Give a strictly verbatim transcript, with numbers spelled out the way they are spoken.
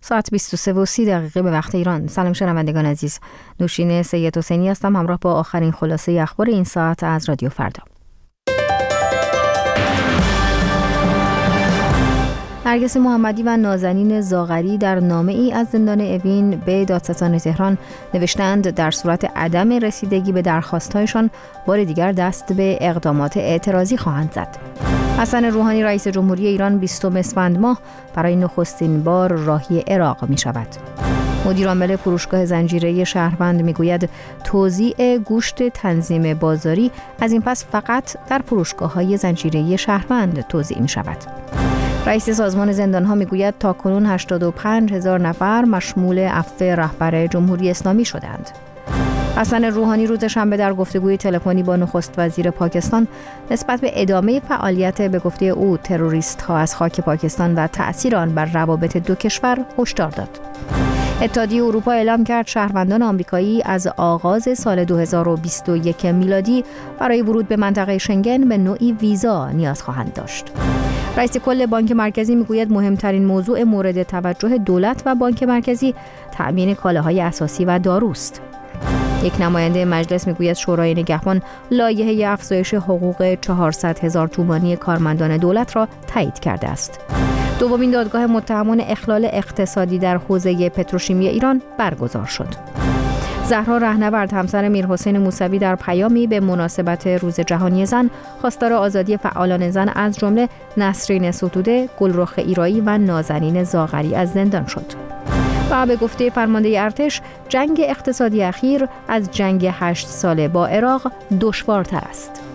ساعت بیست و سه و سی دقیقه به وقت ایران. سلام شنوندگان عزیز، نوشین سید حسینی هستم همراه با آخرین خلاصه اخبار این ساعت از رادیو فردا. نرگس محمدی و نازنین زاغری در نامه ای از زندان اوین به دادستان تهران نوشتند در صورت عدم رسیدگی به درخواست‌هایشان بار دیگر دست به اقدامات اعتراضی خواهند زد. حسن روحانی رئیس جمهوری ایران بیستم اسفند ماه برای نخستین بار راهی عراق می شود. مدیر عامل فروشگاه زنجیره‌ای شهروند میگوید توزیع گوشت تنظیم بازاری از این پس فقط در فروشگاه‌های زنجیره‌ای شهروند توزیع می شود. رئیس سازمان زندان‌ها میگوید تاکنون هشتاد و پنج هزار نفر مشمول عفو رهبر جمهوری اسلامی شدند. حسن روحانی روز شنبه در گفتگوی تلفنی با نخست وزیر پاکستان نسبت به ادامه فعالیت به گفته او تروریست‌ها از خاک پاکستان و تأثیر آن بر روابط دو کشور هشدار داد. اتحادیه اروپا اعلام کرد شهروندان آمریکایی از آغاز سال دو هزار و بیست و یک میلادی برای ورود به منطقه شنگن به نوعی ویزا نیاز خواهند داشت. رئیس کل بانک مرکزی میگوید مهمترین موضوع مورد توجه دولت و بانک مرکزی تأمین کالاهای اساسی و داروست. یک نماینده مجلس میگوید شورای نگهبان لایحه افزایش حقوق چهارصد هزار تومانی کارمندان دولت را تایید کرده است. دومین دادگاه متهمان اخلال اقتصادی در حوزه پتروشیمی ایران برگزار شد. زهرا رهنورد همسر میرحسین موسوی در پیامی به مناسبت روز جهانی زن خواستار آزادی فعالان زن از جمله نسرین ستوده، گلرخ ایرایی و نازنین زاغری از زندان شد. و به گفته فرمانده ارتش جنگ اقتصادی اخیر از جنگ هشت ساله با عراق دشوارتر است.